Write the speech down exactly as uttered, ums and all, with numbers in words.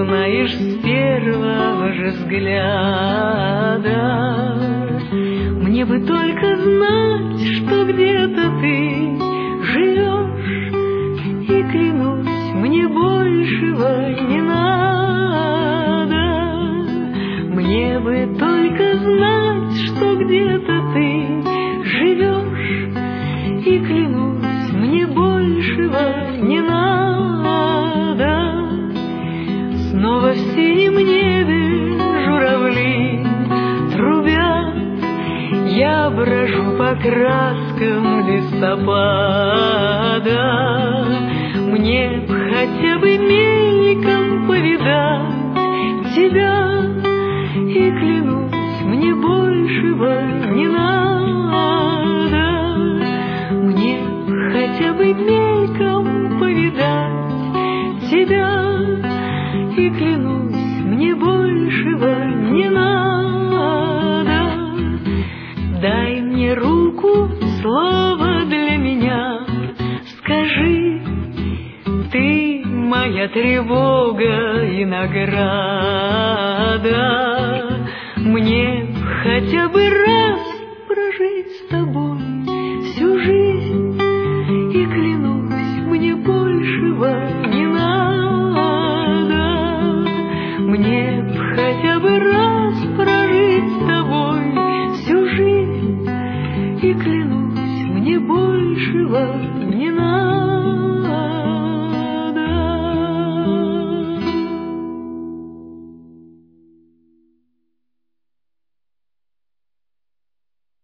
узнаешь с первого же взгляда. Мне бы только знать, что где-то ты живешь, и клянусь, мне большего не надо. Мне бы только знать, что где-то ты живешь, и клянусь, мне большего не надо. Снова в синем небе журавли трубят, я брожу по краскам листопада. Мне б хотя бы мельком повидать тебя, и клянусь, мне большего не надо. Мне б хотя бы мельком повидать тебя, и клянусь, мне большего не надо. Дай мне руку, слово для меня скажи, ты моя тревога и награда. Мне хотя бы раз прожить с тобой всю жизнь, и клянусь, мне большего